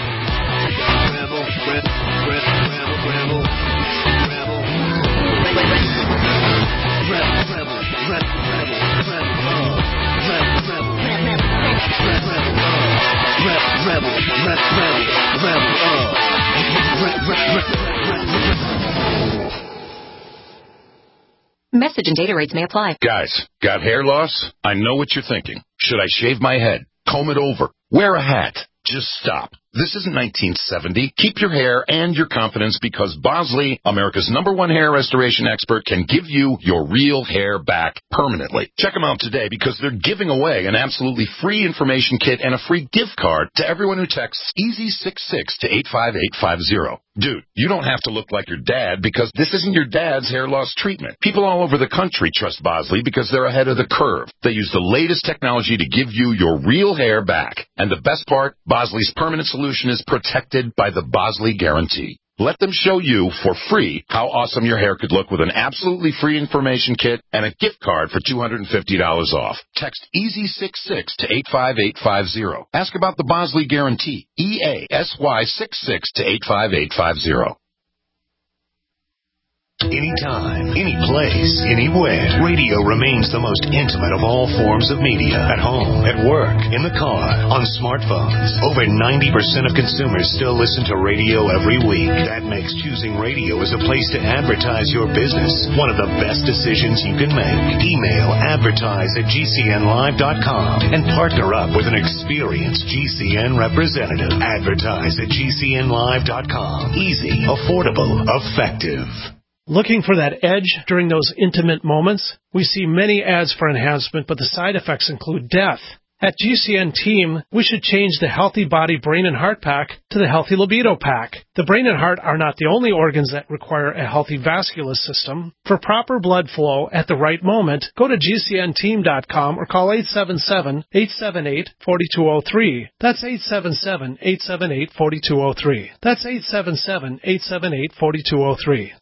Message and data rates may apply. Guys, got hair loss? I know what you're thinking. Should I shave my head? Comb it over? Wear a hat? Just stop. This isn't nineteen seventy. Keep your hair and your confidence because Bosley, America's number one hair restoration expert, can give you your real hair back permanently. Check them out today because they're giving away an absolutely free information kit and a free gift card to everyone who texts EASY sixty-six to eight five eight five zero. Dude, you don't have to look like your dad because this isn't your dad's hair loss treatment. People all over the country trust Bosley because they're ahead of the curve. They use the latest technology to give you your real hair back. And the best part, Bosley's permanent solution is protected by the Bosley Guarantee. Let them show you for free how awesome your hair could look with an absolutely free information kit and a gift card for two hundred fifty dollars off. Text EASY sixty-six to eight five eight five zero. Ask about the Bosley Guarantee. E A S Y sixty-six to eight five eight five zero. Anytime, any place, anywhere, radio remains the most intimate of all forms of media. At home, at work, in the car, on smartphones. Over ninety percent of consumers still listen to radio every week. That makes choosing radio as a place to advertise your business one of the best decisions you can make. Email advertise at G C N live dot com and partner up with an experienced G C N representative. Advertise at G C N live dot com. Easy, affordable, effective. Looking for that edge during those intimate moments? We see many ads for enhancement, but the side effects include death. At G C N Team, we should change the Healthy Body Brain and Heart Pack to the Healthy Libido Pack. The brain and heart are not the only organs that require a healthy vascular system. For proper blood flow at the right moment, go to G C N team dot com or call eight seven seven, eight seven eight, four two zero three. That's eight seven seven, eight seven eight, four two zero three. That's eight seven seven, eight seven eight, four two zero three.